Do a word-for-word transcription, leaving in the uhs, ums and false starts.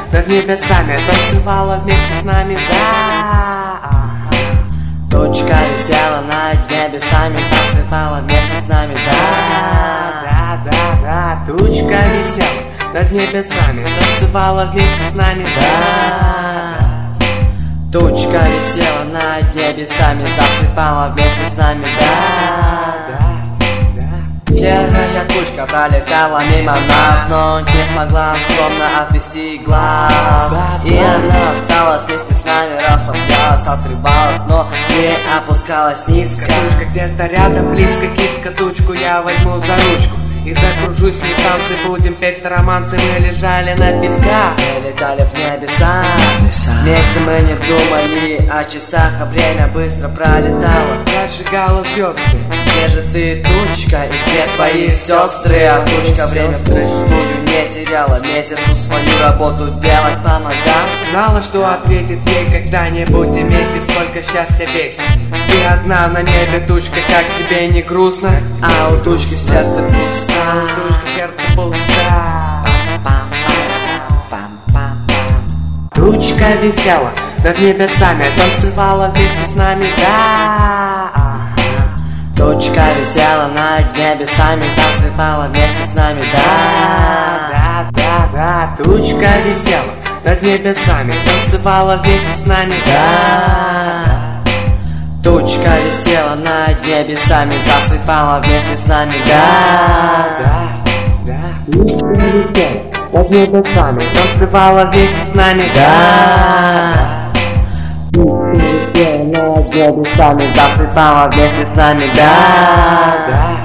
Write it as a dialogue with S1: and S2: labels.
S1: над небесами, танцевала вместе с нами, да.
S2: Тучка висела над небесами, танцевала вместе с нами, да.
S1: Да, да, да, тучка висела над небесами, танцевала вместе с нами, да.
S2: Тучка висела над небесами, засыпала вместе с нами, да. Серая тучка пролетала мимо нас, но не смогла скромно отвести глаз. И она осталась вместе с нами, расслаблялась, отрывалась, но не опускалась низко.
S1: Тучка где-то рядом, близко, киска, тучку я возьму за ручку и закружусь с ней в танцы, будем петь романсы. Мы лежали на песках,
S2: мы летали в небеса. Вместе мы не думали о часах, а время быстро пролетало,
S1: зажигала звезды.
S2: Где же ты, тучка, и где твои сестры? А тучка время впустую не теряла, месяцу свою работу делать помогала.
S1: Знала, что ответит ей когда-нибудь и метит, сколько счастья весит. Ты одна на небе, тучка, как тебе не грустно?
S2: А у тучки в сердце пусто,
S1: а у тучки в сердце пусто. Тучка висела над небесами, танцевала вместе с нами, да.
S2: Тучка висела над небесами, танцевала вместе с нами, да.
S1: Да, да, да, тучка висела над небесами, танцевала вместе с нами,
S2: да. Тучка висела над небесами, засыпала вместе с нами, да.
S1: Да, да, тучка висела над небесами, танцевала вместе с нами,
S2: да. Тучка висела над небесами, засыпала вместе с нами, да.